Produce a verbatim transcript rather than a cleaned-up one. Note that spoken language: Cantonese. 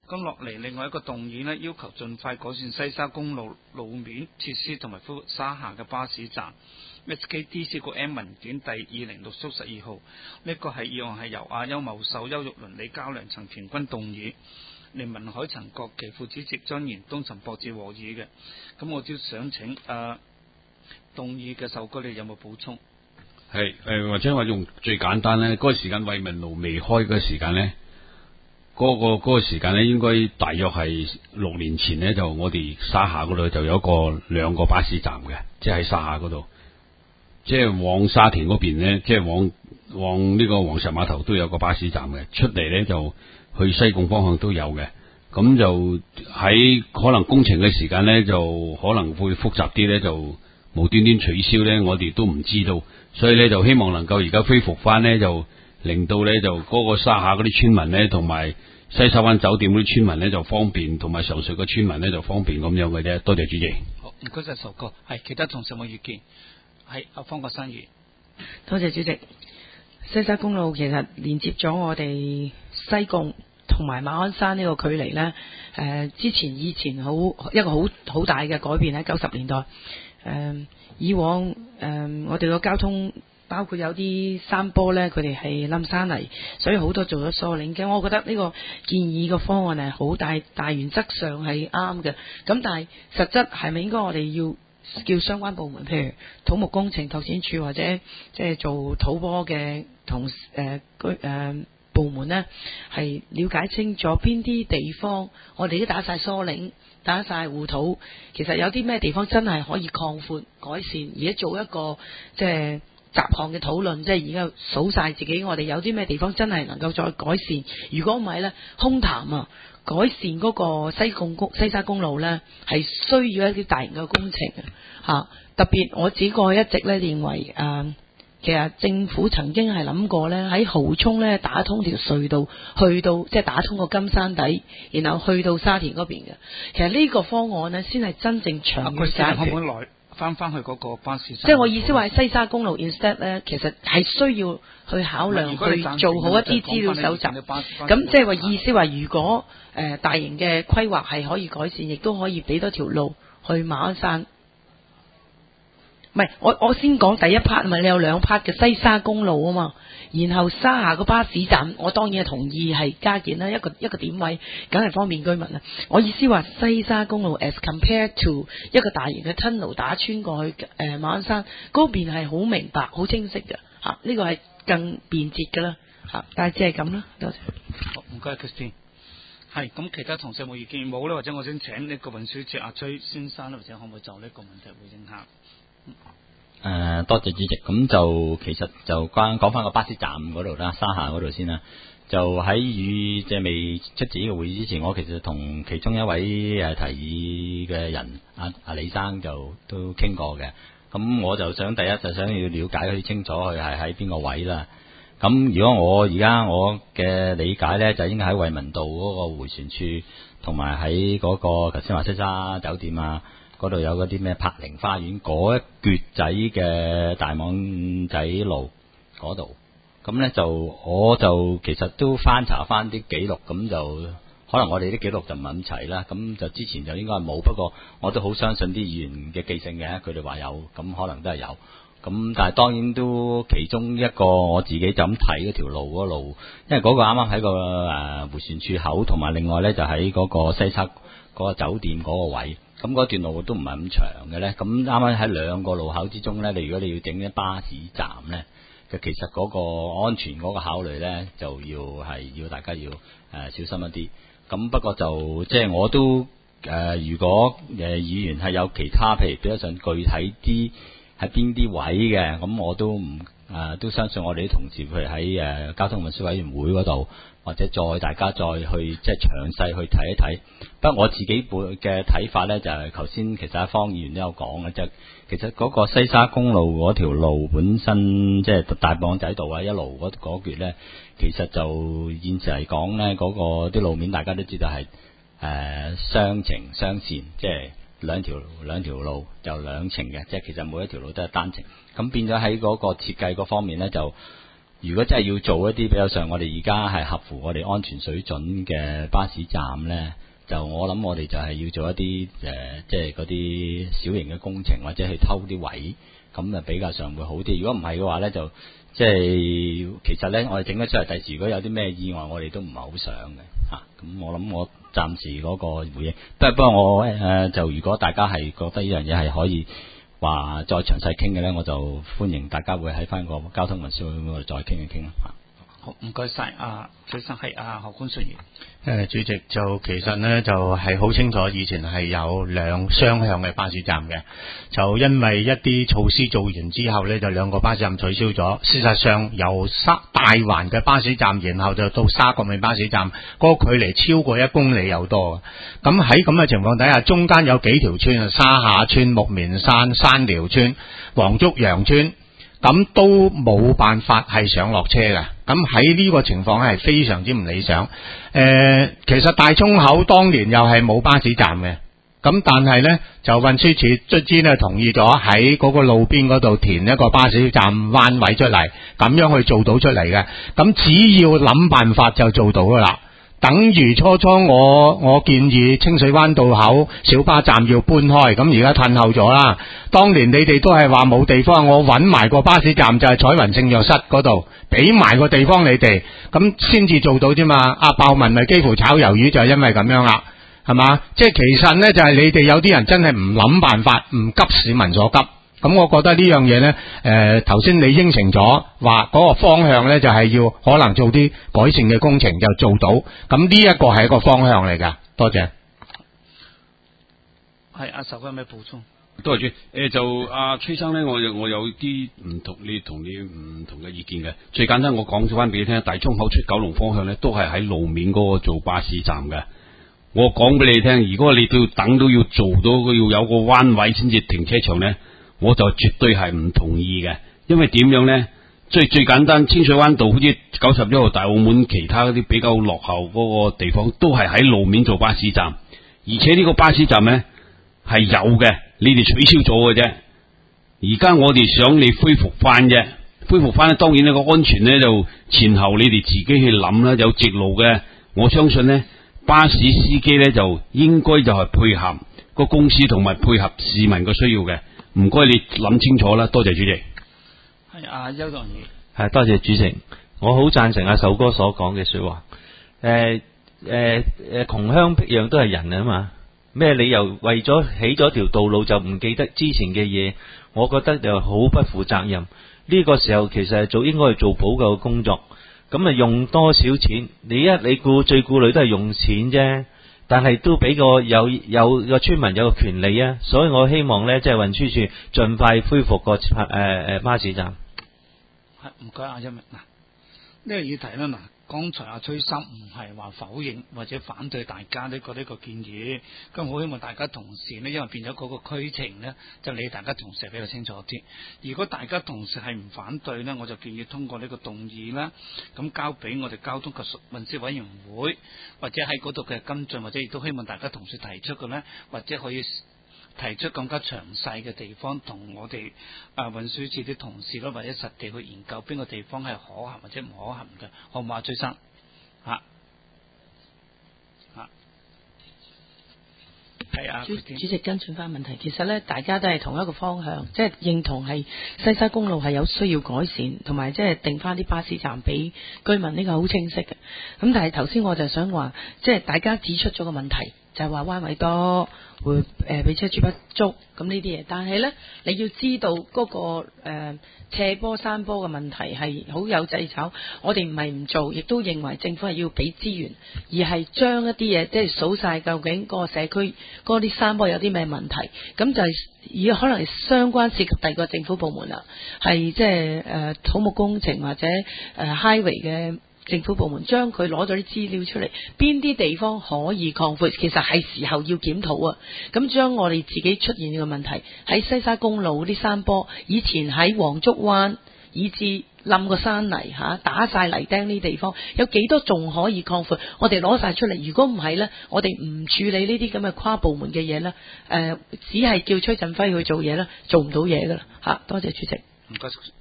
咁落嚟另外一個動議呢，要求盡快改善西沙公路路面設施同埋恢復沙下嘅巴士站。S K D C 個 M 文件第二零六縮十二號，呢、這個係議案係由阿邱茂秀、邱玉麟、李嘉良、陳田軍動議，連文海陳國旗副主席張賢東、陳博志和議嘅。咁我都想請誒、呃、動議嘅受哥，你有冇補充？ 係誒、呃，或者我用最簡單咧，嗰、那個時間惠民路未開嗰個時間咧。嗰、那個嗰、那個時間咧，應該大約係六年前咧，就我哋沙下嗰度就有一個兩個巴士站嘅，即係喺沙下嗰度，即係往沙田嗰邊咧，即係往往呢個黃石碼頭都有個巴士站嘅，出嚟咧就去西貢方向都有嘅。咁就喺可能工程嘅時間咧，就可能會複雜啲咧，就無端端取消咧，我哋都唔知道，所以咧就希望能夠而家恢復翻咧就。令到咧就嗰個沙下嗰啲村民咧，同埋西沙灣酒店嗰啲村民咧就方便，同埋上水嘅村民咧就方便咁樣嘅啫。多謝主席。 好，唔該晒，仇哥。係其他同事有冇意見？係阿方國珊議員。 多謝主席。西沙公路其實連接咗我哋西貢同埋馬鞍山呢個距離咧，誒、呃、之前以前好一個好好大嘅改變喺九十年代。誒、呃、以往誒、呃、我哋個交通。包括有啲山坡呢，佢哋係冧山泥，所以好多做咗疏令嘅。我覺得呢個建議個方案係好大，大原則上係啱嘅。咁但係實質係咪應該我哋要叫相關部門，譬如土木工程拓展處或者即係做土坡嘅同誒居誒部門呢，係了解清楚邊啲地方我哋都打晒疏令、打晒護土，其實有啲咩地方真係可以擴闊改善，而家做一個即係。雜項嘅討論，即係而家數晒自己，我哋有啲咩地方真係能夠再改善。如果唔係呢，空談啊，改善嗰個西貢公西沙公路呢，係需要一啲大型嘅工程啊。嚇，特別我自己過去一直呢認為，誒、呃，其實政府曾經係諗過呢，喺蠔涌呢打通條隧道，去到即係打通個金山底，然後去到沙田嗰邊嘅。其實呢個方案呢，先係真正長遠解決。 翻翻去嗰個巴士站， 即係我意思話，西沙公路 instead 咧，其實係需要去考量去做好一啲資料搜集。咁即係話意思話，如果誒、呃、大型嘅規劃係可以改善，亦都可以俾多條路去馬鞍山。唔係，我我先講第一 part 咪，你有兩 part 嘅西沙公路啊嘛。然後沙下個巴士站，我當然係同意係加建啦，一個一個點位，梗係方便居民啦。我意思話西沙公路 as compared to 一個大型嘅 tunnel 打穿過去誒、呃、馬鞍山嗰邊係好明白、好清晰嘅嚇，呢、啊這個係更便捷嘅啦嚇。但係只係咁啦，多謝。 好，唔該 Christine。係咁，其他同事有冇意見？冇咧，或者我先請呢個運輸署阿崔先生或者可唔可以就呢個問題回應下？嗯誒、呃，多謝主席。咁就其實就關講翻個巴士站嗰度啦，沙下嗰度先啦。就喺與即係未出席呢個會議之前，我其實同其中一位誒提議嘅人阿阿李生就都傾過嘅。咁我就想第一就想要了解佢清楚佢係喺邊個位啦。咁如果我而家我嘅理解呢，就應該喺惠民道嗰個迴旋處，同埋喺嗰個頭先話西沙酒店啊。嗰度有嗰啲咩柏寧花園嗰一橛仔嘅大網仔路嗰度，咁呢就我就其實都翻查翻啲記錄，咁就可能我哋啲記錄就唔係咁齊啦，咁就之前就應該係冇，不過我都好相信啲議員嘅記性嘅，佢哋話有，咁可能都係有，咁但係當然都其中一個我自己就咁睇嗰條路嗰路，因為嗰個啱啱喺個誒迴旋處口，同埋另外呢就喺嗰個西沙嗰個酒店嗰個位。咁嗰段路都唔係咁長嘅咧，咁啱啱喺兩個路口之中咧，你如果你要整啲巴士站咧，就其實嗰個安全嗰個考慮咧，就要係要大家要誒、呃、小心一啲。咁不過就即係我都誒、呃，如果誒、呃、議員係有其他譬如比較上具體啲喺邊啲位嘅，咁我都唔誒、呃、都相信我哋啲同事譬如喺誒、呃、交通運輸委員會嗰度。或者再大家再去即係詳細去睇一睇。不過我自己本嘅睇法呢，就係頭先其實阿方議員都有講嘅，就其實嗰個西沙公路嗰條路本身即係大網仔道啊一路嗰嗰橛呢，其實就現時嚟講呢，嗰、嗰個啲路面大家都知道係誒雙程雙線，即係兩條兩條路就兩程嘅，即係其實每一條路都係單程。咁變咗喺嗰個設計嗰方面呢，就。 如果真係要做一啲比較上我哋而家係合乎我哋安全水準嘅巴士站咧，就我諗我哋就係要做一啲誒、呃，即係嗰啲小型嘅工程，或者去偷啲位，咁就比較上會好啲。如果唔係嘅話咧，就即係其實咧，我哋整得出嚟，第時如果有啲咩意外，我哋都唔係好想嘅嚇。咁、啊、我諗我暫時嗰個回應，不過不過我誒、呃、就如果大家係覺得呢樣嘢係可以話再詳細傾嘅咧，我就歡迎大家會喺翻個交通運輸會嗰度再傾一傾啦嚇。 好，唔該晒啊，最新係啊何官順元。 誒，主席就其實呢，就係好清楚，以前係有兩雙向嘅巴士站嘅，就因為一啲措施做完之後呢，就兩個巴士站取消咗。事實上由沙大環嘅巴士站，然後就到沙角尾巴士站，嗰個距離超過一公里有多。咁喺咁嘅情況底下，中間有幾條村啊，沙下村、木棉山、山寮村、黃竹洋村。咁都冇辦法係上落車嘅，咁喺呢個情況係非常之唔理想。誒、呃，其實大涌口當年又係冇巴士站嘅，咁但係呢，就運輸署卒之呢同意咗喺嗰個路邊嗰度填一個巴士站彎位出嚟，咁樣去做到出嚟嘅。咁只要諗辦法就做到噶啦。等於初初我我建議清水灣道口小巴站要搬開，咁而家褪後咗啦。當年你哋都係話冇地方，我揾埋個巴士站就係彩雲聖約室嗰度，俾埋個地方你哋，咁先至做到啫嘛。阿鮑文咪幾乎炒魷魚就係因為咁樣啦，係嘛？即係其實呢，就係你哋有啲人真係唔諗辦法，唔急市民所急。咁我覺得呢樣嘢呢，誒頭先你應承咗話嗰個方向呢，就係要可能做啲改善嘅工程就做到，咁呢一個係一個方向嚟㗎。多謝。 係阿壽有咩補充？ 多謝主。誒就阿崔生呢，我有我有啲唔同你同你唔同嘅意見嘅。最簡單，我講咗翻俾你聽，大涌口出九龍方向呢，都係喺路面嗰個做巴士站嘅。我講俾你聽，如果你都要等到要做到要有個彎位先至停車場呢，我就絕對係唔同意嘅，因為點樣呢？最最簡單，清水灣道好似九十一號大澳門其他嗰啲比較落後嗰個地方，都係喺路面做巴士站，而且呢個巴士站呢係有嘅，你哋取消咗嘅啫。而家我哋想你恢復翻啫，恢復翻呢，當然呢個安全呢，就前後你哋自己去諗啦。有直路嘅，我相信呢巴士司機呢，就應該就係配合個公司同埋配合市民嘅需要嘅。唔該，你諗清楚啦，多謝主席。 係阿邱堂宇， 係多謝主席，我好贊成阿首哥所講嘅說話。誒誒誒，窮鄉僻壤都係人啊嘛，咩理由為咗起咗條道路就唔記得之前嘅嘢？我覺得就好不負責任。呢、這個時候其實係做應該係做補救嘅工作，咁啊用多少錢？你一你顧最顧慮都係用錢啫。但係都俾個有有個村民有個權利啊，所以我希望呢，即係運輸署盡快恢復個誒誒巴士站。 係唔該阿一鳴嗱，呢個議題咧嗱，剛才阿崔生唔係話否認或者反對大家呢個呢個建議，咁我希望大家同時呢，因為變咗嗰個區情呢，就理大家同時比較清楚啲。如果大家同時係唔反對呢，我就建議通過呢個動議啦，咁交俾我哋交通及運輸委員會，或者喺嗰度嘅跟進，或者亦都希望大家同時提出嘅呢，或者可以提出更加詳細嘅地方，同我哋啊運輸署啲同事咯，或者實地去研究邊個地方係可行或者唔可行嘅，好唔好啊？崔生嚇嚇，係啊， 主主席跟進翻問題，其實咧大家都係同一個方向，即係認同係西沙公路係有需要改善，同埋即係定翻啲巴士站俾居民，呢個好清晰嘅。咁但係頭先我就想話，即係大家指出咗個問題，就係話彎位多。會誒俾車主不足咁呢啲嘢，但係呢，你要知道嗰、那個誒、呃、斜坡山坡嘅問題係好有掣肘，我哋唔係唔做，亦都認為政府係要俾資源，而係將一啲嘢即係數晒究竟個社區嗰啲山坡有啲咩問題，咁就係而可能相關涉及第二個政府部門啦，係即係誒土木工程或者誒、呃、highway 嘅。政府部門將佢攞咗啲資料出嚟，邊啲地方可以擴闊，其實係時候要檢討啊！咁將我哋自己出現嘅問題喺西沙公路啲山坡，以前喺黃竹灣以至冧個山泥嚇，打晒泥釘呢地方，有幾多仲可以擴闊？我哋攞晒出嚟。如果唔係呢，我哋唔處理呢啲咁嘅跨部門嘅嘢呢，誒、呃，只係叫崔振輝去做嘢呢，做唔到嘢噶啦嚇！多謝主席。 唔該。